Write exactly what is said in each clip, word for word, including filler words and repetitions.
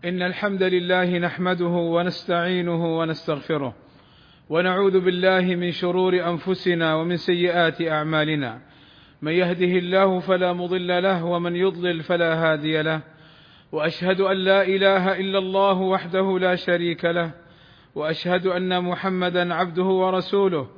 إن الحمد لله نحمده ونستعينه ونستغفره، ونعوذ بالله من شرور أنفسنا ومن سيئات أعمالنا. من يهده الله فلا مضل له، ومن يضلل فلا هادي له. وأشهد أن لا إله إلا الله وحده لا شريك له، وأشهد أن محمدا عبده ورسوله.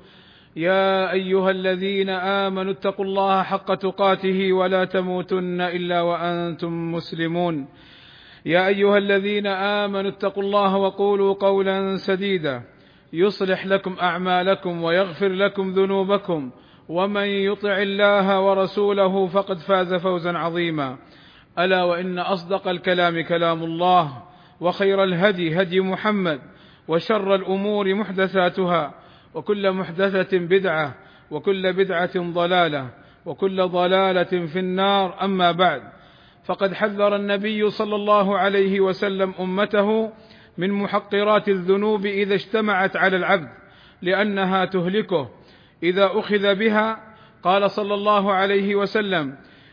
يا أيها الذين آمنوا اتقوا الله حق تقاته ولا تموتن إلا وأنتم مسلمون. يا أيها الذين آمنوا اتقوا الله وقولوا قولا سديدا يصلح لكم أعمالكم ويغفر لكم ذنوبكم، ومن يطع الله ورسوله فقد فاز فوزا عظيما. ألا وإن أصدق الكلام كلام الله، وخير الهدي هدي محمد، وشر الأمور محدثاتها، وكل محدثة بدعة، وكل بدعة ضلالة، وكل ضلالة في النار. أما بعد، فقد حذر النبي صلى الله عليه وسلم أمته من محقرات الذنوب إذا اجتمعت على العبد، لأنها تهلكه إذا أخذ بها. قال صلى الله عليه وسلم: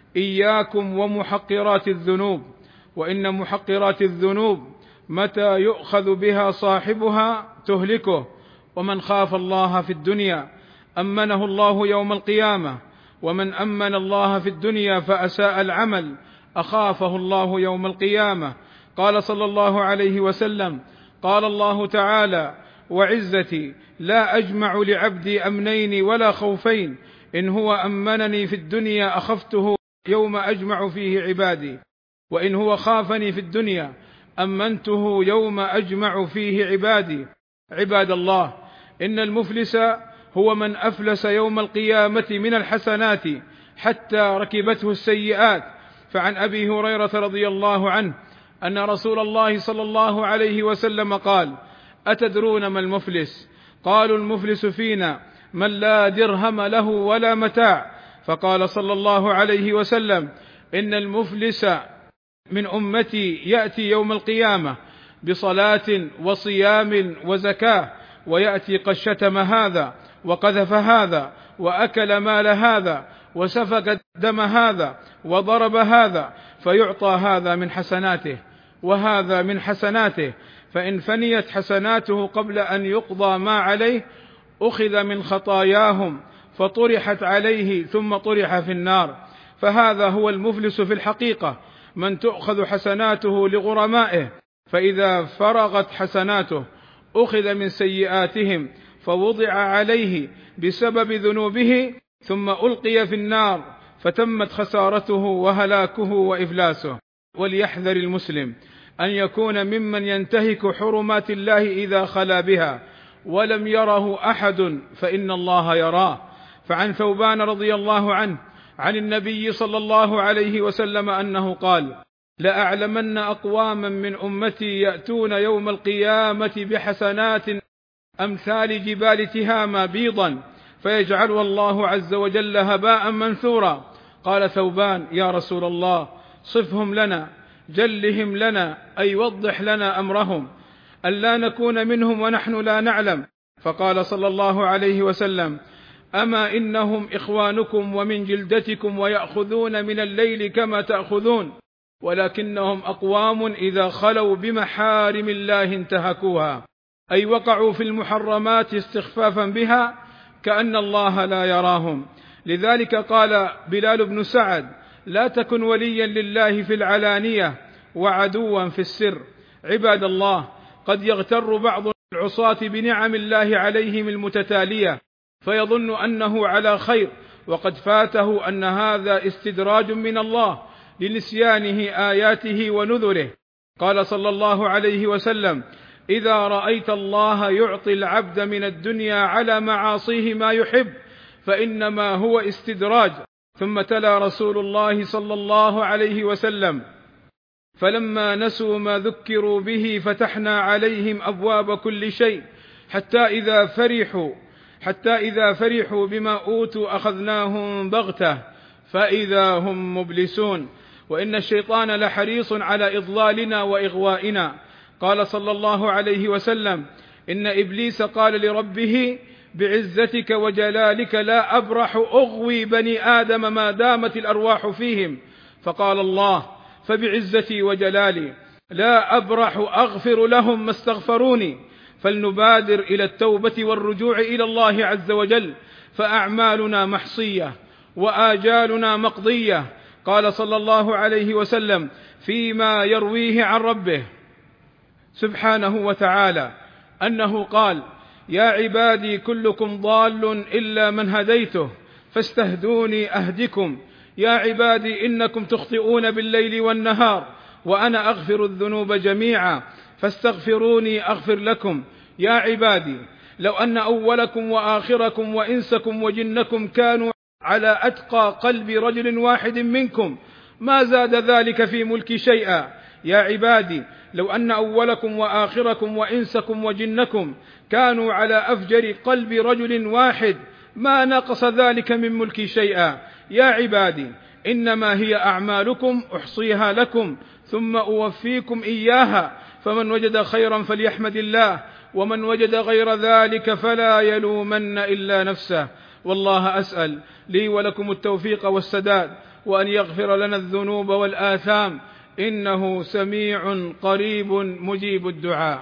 إياكم ومحقرات الذنوب، وإن محقرات الذنوب متى يؤخذ بها صاحبها تهلكه. ومن خاف الله في الدنيا أمنه الله يوم القيامة، ومن أمن الله في الدنيا فأساء العمل أخافه الله يوم القيامة. قال صلى الله عليه وسلم: قال الله تعالى: وعزتي لا أجمع لعبدي أمنين ولا خوفين، إن هو أمنني في الدنيا أخفته يوم أجمع فيه عبادي، وإن هو خافني في الدنيا أمنته يوم أجمع فيه عبادي. عباد الله، إن المفلس هو من أفلس يوم القيامة من الحسنات حتى ركبته السيئات. فعن أبي هريرة رضي الله عنه أن رسول الله صلى الله عليه وسلم قال: أتدرون ما المفلس؟ قالوا: المفلس فينا من لا درهم له ولا متاع. فقال صلى الله عليه وسلم: إن المفلس من أمتي يأتي يوم القيامة بصلاة وصيام وزكاة، ويأتي قد شتم هذا وقذف هذا وأكل مال هذا وسفك دم هذا وضرب هذا، فيعطى هذا من حسناته وهذا من حسناته، فإن فنيت حسناته قبل أن يقضى ما عليه أخذ من خطاياهم فطرحت عليه ثم طرح في النار. فهذا هو المفلس في الحقيقة، من تؤخذ حسناته لغرمائه، فإذا فرغت حسناته أخذ من سيئاتهم فوضع عليه بسبب ذنوبه، ثم ألقي في النار فتمت خسارته وهلاكه وإفلاسه. وليحذر المسلم أن يكون ممن ينتهك حرمات الله إذا خلا بها ولم يره أحد، فإن الله يراه. فعن ثوبان رضي الله عنه عن النبي صلى الله عليه وسلم أنه قال: لأعلمن أقواما من أمتي يأتون يوم القيامة بحسنات أمثال جبال تهامة بيضا، فيجعلها الله عز وجل هباء منثورا. قال ثوبان: يا رسول الله، صفهم لنا، جلهم لنا، أي وضح لنا أمرهم، ألا نكون منهم ونحن لا نعلم. فقال صلى الله عليه وسلم: أما إنهم إخوانكم ومن جلدتكم، ويأخذون من الليل كما تأخذون، ولكنهم أقوام إذا خلوا بمحارم الله انتهكوها، أي وقعوا في المحرمات استخفافا بها كأن الله لا يراهم. لذلك قال بلال بن سعد: لا تكن وليا لله في العلانية وعدوا في السر. عباد الله، قد يغتر بعض العصاة بنعم الله عليهم المتتالية فيظن أنه على خير، وقد فاته أن هذا استدراج من الله لنسيانه آياته ونذره. قال صلى الله عليه وسلم: إذا رأيت الله يعطي العبد من الدنيا على معاصيه ما يحب فإنما هو استدراج. ثم تلا رسول الله صلى الله عليه وسلم: فلما نسوا ما ذكروا به فتحنا عليهم أبواب كل شيء حتى إذا فرحوا حتى إذا فرحوا بما أوتوا أخذناهم بغتة فإذا هم مبلسون. وإن الشيطان لحريص على إضلالنا وإغوائنا. قال صلى الله عليه وسلم: إن إبليس قال لربه: بعزتك وجلالك لا أبرح أغوي بني آدم ما دامت الأرواح فيهم. فقال الله: فبعزتي وجلالي لا أبرح أغفر لهم ما استغفروني، فلنبادر إلى التوبة والرجوع إلى الله عز وجل، فأعمالنا محصية وآجالنا مقضية. قال صلى الله عليه وسلم فيما يرويه عن ربه سبحانه وتعالى أنه قال: يا عبادي كلكم ضال إلا من هديته فاستهدوني أهدكم، يا عبادي إنكم تخطئون بالليل والنهار وأنا أغفر الذنوب جميعا فاستغفروني أغفر لكم، يا عبادي لو أن أولكم وآخركم وإنسكم وجنكم كانوا على أتقى قلب رجل واحد منكم ما زاد ذلك في ملكي شيئا، يا عبادي لو أن أولكم وآخركم وإنسكم وجنكم كانوا على أفجر قلب رجل واحد ما نقص ذلك من ملكي شيئا، يا عبادي إنما هي أعمالكم أحصيها لكم ثم أوفيكم إياها، فمن وجد خيرا فليحمد الله ومن وجد غير ذلك فلا يلومن إلا نفسه. والله أسأل لي ولكم التوفيق والسداد، وأن يغفر لنا الذنوب والآثام، إنه سميع قريب مجيب الدعاء.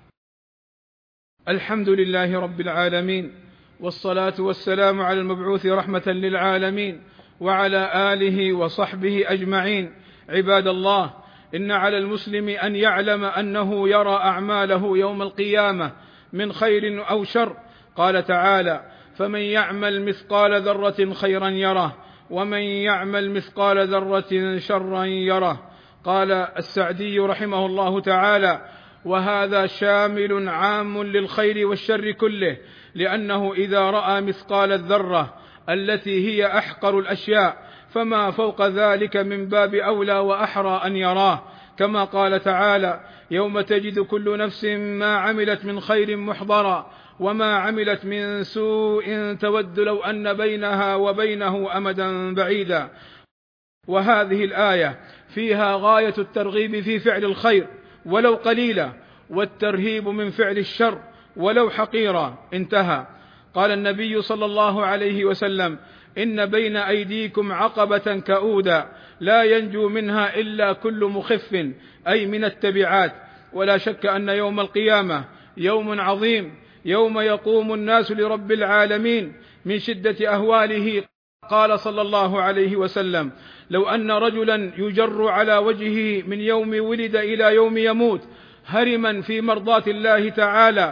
الحمد لله رب العالمين، والصلاة والسلام على المبعوث رحمة للعالمين وعلى آله وصحبه أجمعين. عباد الله، إن على المسلم أن يعلم أنه يرى أعماله يوم القيامة من خير أو شر. قال تعالى: فمن يعمل مثقال ذرة خيرا يره ومن يعمل مثقال ذرة شرا يره. قال السعدي رحمه الله تعالى: وهذا شامل عام للخير والشر كله، لأنه إذا رأى مثقال الذرة التي هي أحقر الأشياء فما فوق ذلك من باب أولى وأحرى أن يراه، كما قال تعالى: يوم تجد كل نفس ما عملت من خير محضرا وما عملت من سوء تود لو أن بينها وبينه أمدا بعيدا. وهذه الآية فيها غاية الترغيب في فعل الخير ولو قليلا، والترهيب من فعل الشر ولو حقيرا. انتهى. قال النبي صلى الله عليه وسلم: إن بين أيديكم عقبة كؤودا لا ينجو منها إلا كل مخف، أي من التبعات. ولا شك أن يوم القيامة يوم عظيم، يوم يقوم الناس لرب العالمين من شدة أهواله. قال صلى الله عليه وسلم: لو أن رجلا يجر على وجهه من يوم ولد إلى يوم يموت هرما في مرضاة الله تعالى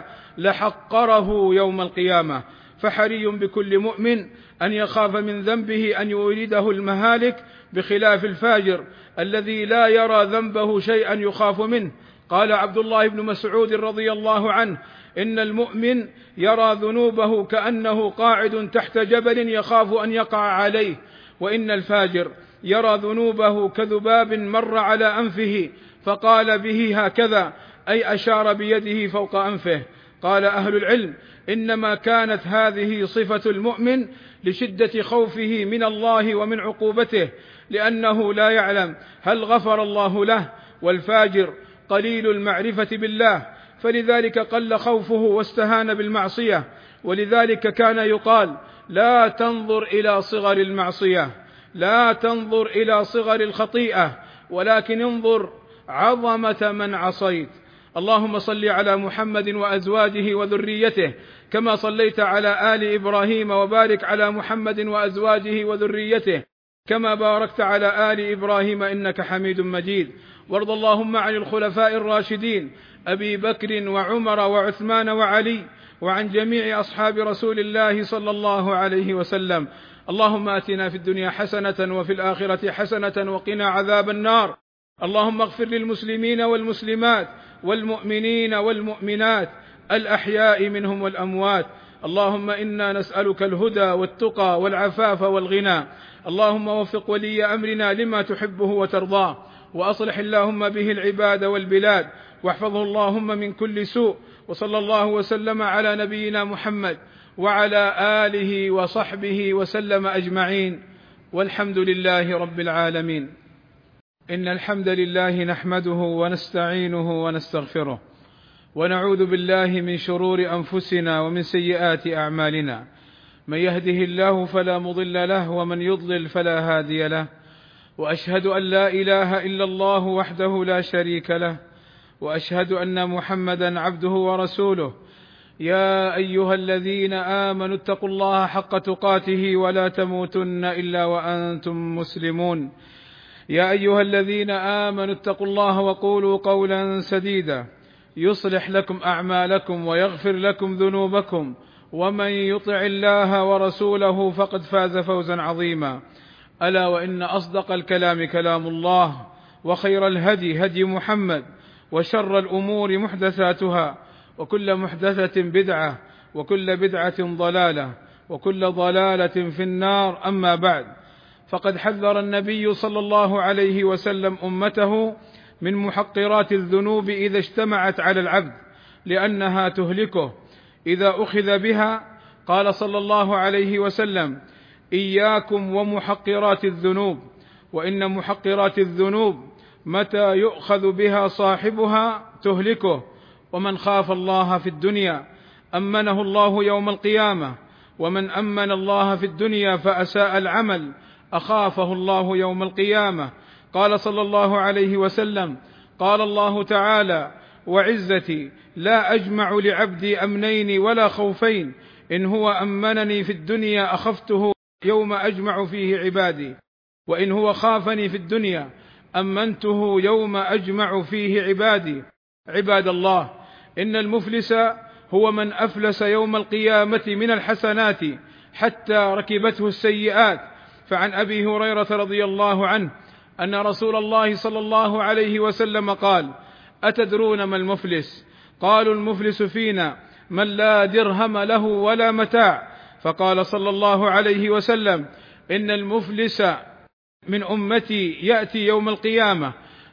لحقره يوم القيامة. فحري بكل مؤمن أن يخاف من ذنبه أن يورده المهالك، بخلاف الفاجر الذي لا يرى ذنبه شيئا يخاف منه. قال عبد الله بن مسعود رضي الله عنه: إن المؤمن يرى ذنوبه كأنه قاعد تحت جبل يخاف أن يقع عليه، وإن الفاجر يرى ذنوبه كذباب مر على أنفه فقال به هكذا، أي أشار بيده فوق أنفه. قال أهل العلم: إنما كانت هذه صفة المؤمن لشدة خوفه من الله ومن عقوبته، لأنه لا يعلم هل غفر الله له، والفاجر قليل المعرفة بالله، فلذلك قل خوفه واستهان بالمعصية. ولذلك كان يقال: لا تنظر إلى صغر المعصية، لا تنظر إلى صغر الخطيئة، ولكن انظر عظمة من عصيت. اللهم صل على محمد وأزواجه وذريته كما صليت على آل إبراهيم، وبارك على محمد وأزواجه وذريته كما باركت على آل إبراهيم إنك حميد مجيد. وارض اللهم عن الخلفاء الراشدين أبي بكر وعمر وعثمان وعلي، وعن جميع أصحاب رسول الله صلى الله عليه وسلم. اللهم آتنا في الدنيا حسنة وفي الآخرة حسنة وقنا عذاب النار. اللهم اغفر للمسلمين والمسلمات والمؤمنين والمؤمنات الأحياء منهم والأموات. اللهم إنا نسألك الهدى والتقى والعفاف والغنى. اللهم وفق ولي أمرنا لما تحبه وترضاه، وأصلح اللهم به العباد والبلاد، واحفظه اللهم من كل سوء. وصلى الله وسلم على نبينا محمد وعلى آله وصحبه وسلم أجمعين، والحمد لله رب العالمين. إن الحمد لله نحمده ونستعينه ونستغفره، ونعوذ بالله من شرور أنفسنا ومن سيئات أعمالنا. من يهده الله فلا مضل له، ومن يضلل فلا هادي له، وأشهد أن لا إله إلا الله وحده لا شريك له، وأشهد أن محمدا عبده ورسوله. يا أيها الذين آمنوا اتقوا الله حق تقاته ولا تموتن إلا وأنتم مسلمون. يا أيها الذين آمنوا اتقوا الله وقولوا قولا سديدا يصلح لكم أعمالكم ويغفر لكم ذنوبكم، ومن يطع الله ورسوله فقد فاز فوزا عظيما. ألا وإن أصدق الكلام كلام الله، وخير الهدي هدي محمد، وشر الأمور محدثاتها، وكل محدثة بدعة، وكل بدعة ضلالة، وكل ضلالة في النار. أما بعد، فقد حذر النبي صلى الله عليه وسلم أمته من محقرات الذنوب إذا اجتمعت على العبد، لأنها تهلكه إذا أخذ بها. قال صلى الله عليه وسلم: إياكم ومحقرات الذنوب، وإن محقرات الذنوب متى يؤخذ بها صاحبها تهلكه. ومن خاف الله في الدنيا أمنه الله يوم القيامة، ومن أمن الله في الدنيا فأساء العمل أخافه الله يوم القيامة. قال صلى الله عليه وسلم: قال الله تعالى: وعزتي لا أجمع لعبدي أمنين ولا خوفين، إن هو أمنني في الدنيا أخفته يوم أجمع فيه عبادي، وإن هو خافني في الدنيا أمنته يوم أجمع فيه عبادي. عباد الله، إن المفلس هو من أفلس يوم القيامة من الحسنات حتى ركبته السيئات. فعن أبي هريرة رضي الله عنه أن رسول الله صلى الله عليه وسلم قال: أتدرون ما المفلس؟ قالوا: المفلس فينا من لا درهم له ولا متاع. فقال صلى الله عليه وسلم: إن المفلس من أمتي يأتي يوم القيامة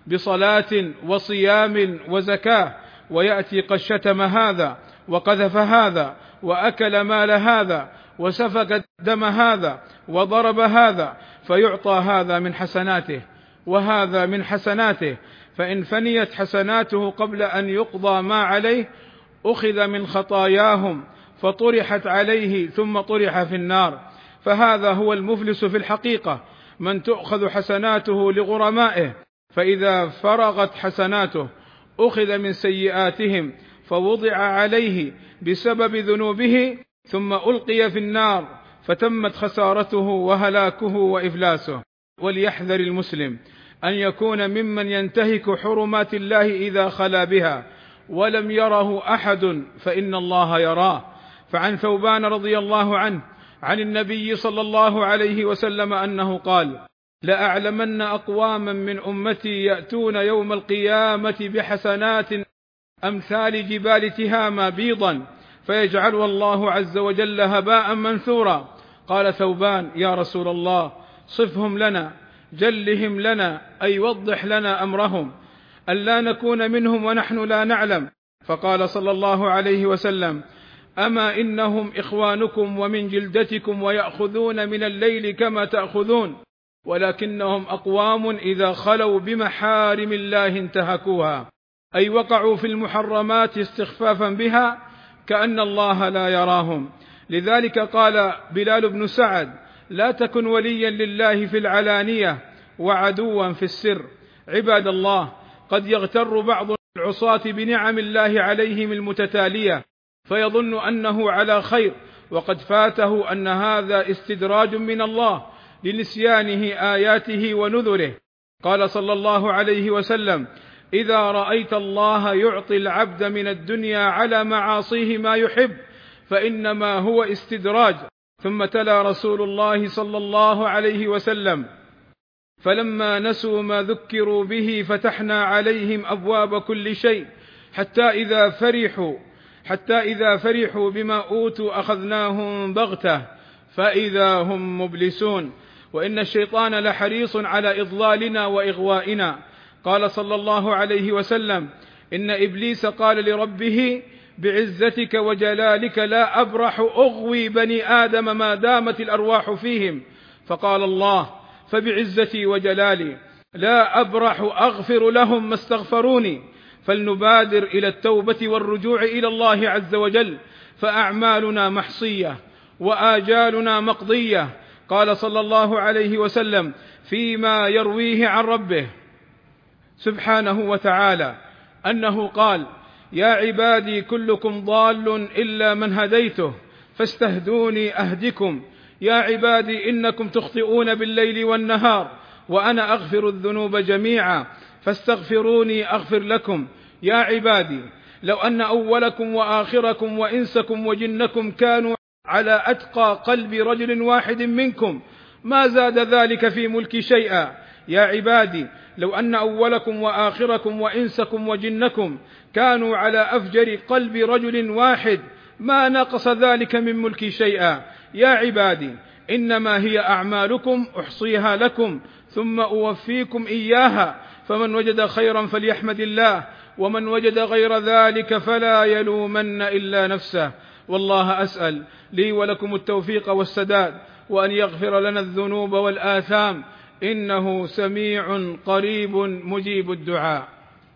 بصلاة وصيام وزكاة، ويأتي قد شتم هذا وقذف هذا وأكل مال هذا وسفك دم هذا وضرب هذا، فيعطى هذا من حسناته وهذا من حسناته، فإن فنيت حسناته قبل أن يقضى ما عليه أخذ من خطاياهم فطرحت عليه ثم طرح في النار. فهذا هو المفلس في الحقيقة، من تؤخذ حسناته لغرمائه، فإذا فرغت حسناته أخذ من سيئاتهم فوضع عليه بسبب ذنوبه، ثم ألقي في النار فتمت خسارته وهلاكه وإفلاسه. وليحذر المسلم أن يكون ممن ينتهك حرمات الله إذا خلا بها ولم يره أحد، فإن الله يراه. فعن ثوبان رضي الله عنه عن النبي صلى الله عليه وسلم أنه قال: لأعلمن أقواما من أمتي يأتون يوم القيامة بحسنات أمثال جبال تهامة بيضا، فيجعلها الله عز وجل هباء منثورا. قال ثوبان: يا رسول الله، صفهم لنا، جلهم لنا، أي وضح لنا أمرهم، ألا نكون منهم ونحن لا نعلم. فقال صلى الله عليه وسلم: أما إنهم إخوانكم ومن جلدتكم ويأخذون من الليل كما تأخذون، ولكنهم أقوام إذا خلوا بمحارم الله انتهكوها، أي وقعوا في المحرمات استخفافا بها كأن الله لا يراهم. لذلك قال بلال بن سعد: لا تكن وليا لله في العلانية وعدوا في السر. عباد الله، قد يغتر بعض العصاة بنعم الله عليهم المتتالية فيظن أنه على خير، وقد فاته أن هذا استدراج من الله لنسيانه آياته ونذره. قال صلى الله عليه وسلم: إذا رأيت الله يعطي العبد من الدنيا على معاصيه ما يحب فإنما هو استدراج. ثم تلا رسول الله صلى الله عليه وسلم: فلما نسوا ما ذكروا به فتحنا عليهم أبواب كل شيء حتى إذا فرحوا حتى إذا فرحوا بما أوتوا أخذناهم بغتة فإذا هم مبلسون. وإن الشيطان لحريص على إضلالنا وإغوائنا. قال صلى الله عليه وسلم: إن إبليس قال لربه: بعزتك وجلالك لا أبرح أغوي بني آدم ما دامت الأرواح فيهم. فقال الله: فبعزتي وجلالي لا أبرح أغفر لهم ما استغفروني. فلنبادر إلى التوبة والرجوع إلى الله عز وجل، فأعمالنا محصية وآجالنا مقضية، قال صلى الله عليه وسلم فيما يرويه عن ربه سبحانه وتعالى أنه قال: يا عبادي كلكم ضال إلا من هديته فاستهدوني أهدكم، يا عبادي إنكم تخطئون بالليل والنهار وأنا أغفر الذنوب جميعا فاستغفروني أغفر لكم، يا عبادي لو أن أولكم وآخركم وإنسكم وجنكم كانوا على أتقى قلب رجل واحد منكم ما زاد ذلك في ملكي شيئا، يا عبادي لو أن أولكم وآخركم وإنسكم وجنكم كانوا على أفجر قلب رجل واحد ما نقص ذلك من ملكي شيئا، يا عبادي إنما هي أعمالكم أحصيها لكم ثم أوفيكم إياها، فمن وجد خيرا فليحمد الله ومن وجد غير ذلك فلا يلومن إلا نفسه. والله أسأل لي ولكم التوفيق والسداد وأن يغفر لنا الذنوب والآثام، إنه سميع قريب مجيب الدعاء.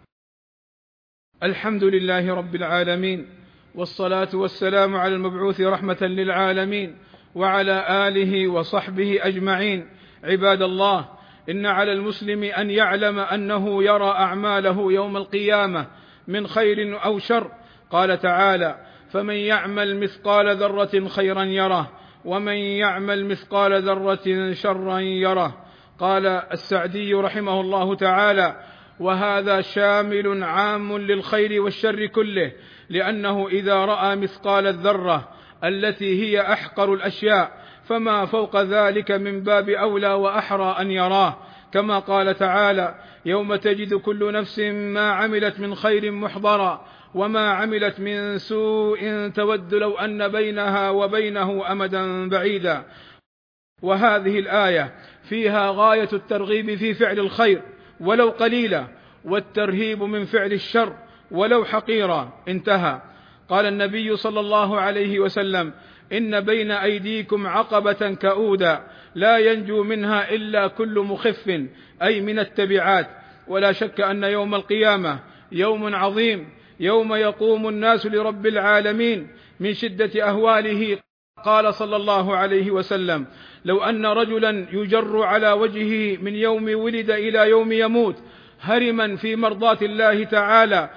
الحمد لله رب العالمين، والصلاة والسلام على المبعوث رحمة للعالمين وعلى آله وصحبه أجمعين. عباد الله، إن على المسلم أن يعلم أنه يرى أعماله يوم القيامة من خير أو شر. قال تعالى: فمن يعمل مثقال ذرة خيرا يره ومن يعمل مثقال ذرة شرا يره. قال السعدي رحمه الله تعالى: وهذا شامل عام للخير والشر كله، لأنه إذا رأى مثقال الذرة التي هي أحقر الأشياء فما فوق ذلك من باب أولى وأحرى أن يراه، كما قال تعالى: يوم تجد كل نفس ما عملت من خير محضرا وما عملت من سوء تود لو أن بينها وبينه أمدا بعيدا. وهذه الآية فيها غاية الترغيب في فعل الخير ولو قليلا، والترهيب من فعل الشر ولو حقيرا. انتهى. قال النبي صلى الله عليه وسلم: إن بين أيديكم عقبة كؤودا لا ينجو منها إلا كل مخف، أي من التبعات. ولا شك أن يوم القيامة يوم عظيم، يوم يقوم الناس لرب العالمين من شدة أهواله. قال صلى الله عليه وسلم: لو أن رجلا يجر على وجهه من يوم ولد إلى يوم يموت هرما في مرضاة الله تعالى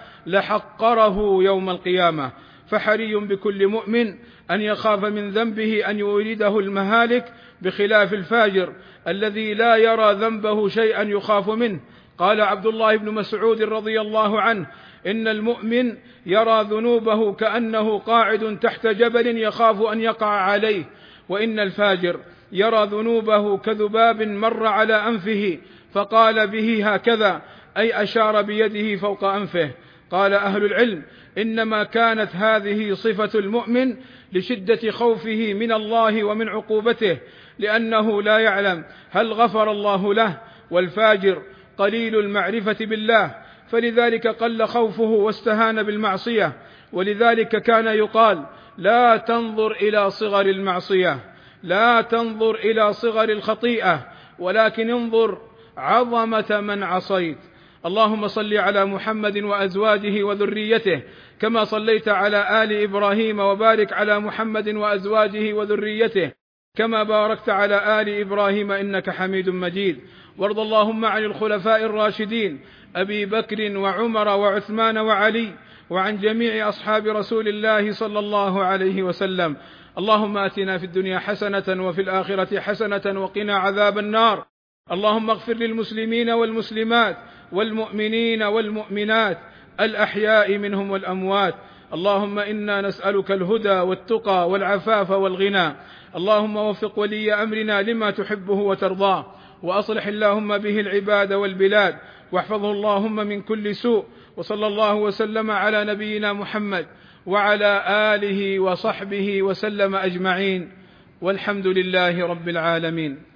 لحقره يوم القيامة. فحري بكل مؤمن أن يخاف من ذنبه أن يورده المهالك، بخلاف الفاجر الذي لا يرى ذنبه شيئا يخاف منه. قال عبد الله بن مسعود رضي الله عنه: إن المؤمن يرى ذنوبه كأنه قاعد تحت جبل يخاف أن يقع عليه، وإن الفاجر يرى ذنوبه كذباب مر على أنفه فقال به هكذا، أي أشار بيده فوق أنفه. قال أهل العلم: إنما كانت هذه صفة المؤمن لشدة خوفه من الله ومن عقوبته، لأنه لا يعلم هل غفر الله له، والفاجر قليل المعرفة بالله، فلذلك قل خوفه واستهان بالمعصية. ولذلك كان يقال: لا تنظر إلى صغر المعصية، لا تنظر إلى صغر الخطيئة، ولكن انظر عظمة من عصيت. اللهم صل على محمد وأزواجه وذريته كما صليت على آل إبراهيم، وبارك على محمد وأزواجه وذريته كما باركت على آل إبراهيم إنك حميد مجيد. وارض اللهم عن الخلفاء الراشدين أبي بكر وعمر وعثمان وعلي، وعن جميع أصحاب رسول الله صلى الله عليه وسلم. اللهم آتنا في الدنيا حسنة وفي الآخرة حسنة وقنا عذاب النار. اللهم اغفر للمسلمين والمسلمات والمؤمنين والمؤمنات الأحياء منهم والأموات. اللهم إنا نسألك الهدى والتقى والعفاف والغنى. اللهم وفق ولي أمرنا لما تحبه وترضاه، وأصلح اللهم به العباد والبلاد، واحفظه اللهم من كل سوء. وصلى الله وسلم على نبينا محمد وعلى آله وصحبه وسلم أجمعين، والحمد لله رب العالمين.